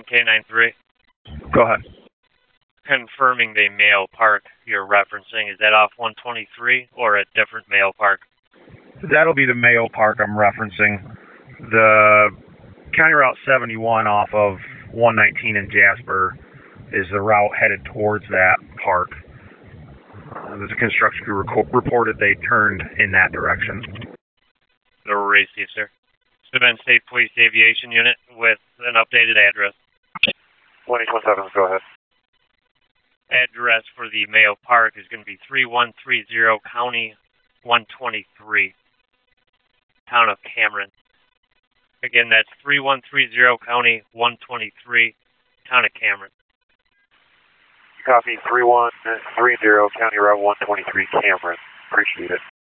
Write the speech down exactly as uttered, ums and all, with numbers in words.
K nine three. Go ahead. Confirming the Mayo Park you're referencing, is that off one twenty-three or a different Mayo Park? That'll be the Mayo Park I'm referencing. The County Route seventy-one off of one nineteen in Jasper is the route headed towards that park. Uh, the construction crew rec- reported they turned in that direction. The receive, sir. Steuben State Police Aviation Unit with an updated address. one eight one seven, go ahead. Address for the Mayo Park is going to be three one three zero County one twenty-three, Town of Cameron. Again, that's three one three zero County one twenty-three, Town of Cameron. Copy, three one three zero County Route one twenty-three, Cameron. Appreciate it.